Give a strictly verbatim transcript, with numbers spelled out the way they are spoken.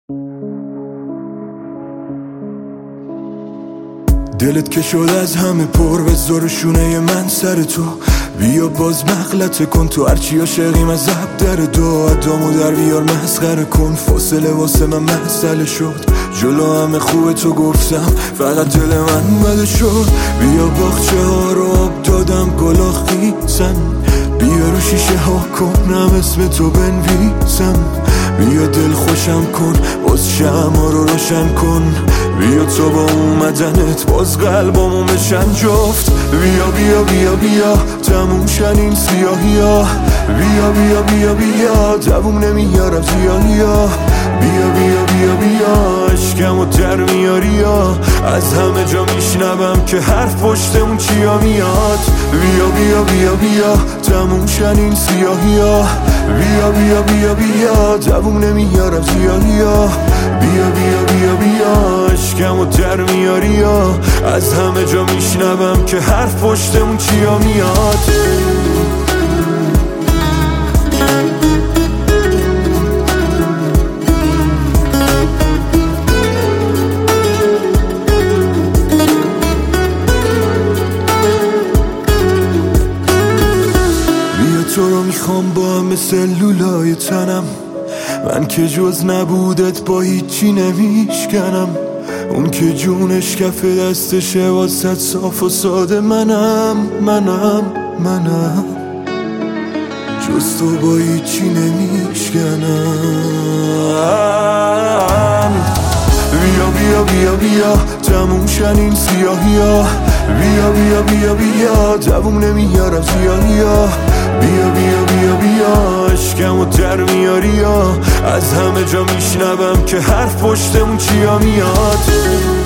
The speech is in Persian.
دلت که شد از همه پر به زور شونه من سر تو، بیا باز مغلطه کن تو هرچی عاشقیم از زب در دو ادامو در بیار مسخره کن، فاصله واسه من مسئله شد، جلو همه خوبه تو گفتم فقط دل من بده شد، بیا باغچه ها رو آب دادم گلا خیسن، بیا رو شیشه ها کنم اسم تو بنویسم، بیا دل خوشم کن باز شمع رو روشن کن، بیا تو با اومدنت باز قلبامو بشن جفت، بیا بیا بیا بیا تموم شن این سیاهی ها، بیا بیا بیا بیا دووم نمیارم زیاهی ها، بیا بیا بیا بیا عشقمو در میاری ها، از همه جا میشنوم که حرف پشتمون چیا میاد، بیا بیا بیا بیا تموم شن این سیاهی ها، بیا بیا بیا بیا دووم نمیارم زیاهی ها، بیا بیا بیا بیا عشقمو در میاری ها، از همه جا میشنوم که حرف پشتمون چیا میاد. تو رو میخوام با همه سلولای تنم، من که جز نبودت با هیچی نمیشکنم، اون که جونش کف دستشه واسه صاف و ساده منم منم منم، جز تو با هیچی نمیشکنم، بیا بیا بیا بیا تموم شن این سیاهی ها، بیا بیا بیا بیا دووم نمیارم زیاهی ها، بیا بیا بیا بیا عشقمو در میاری ها، از همه جا میشنوم که حرف پشتمون چیا میاد.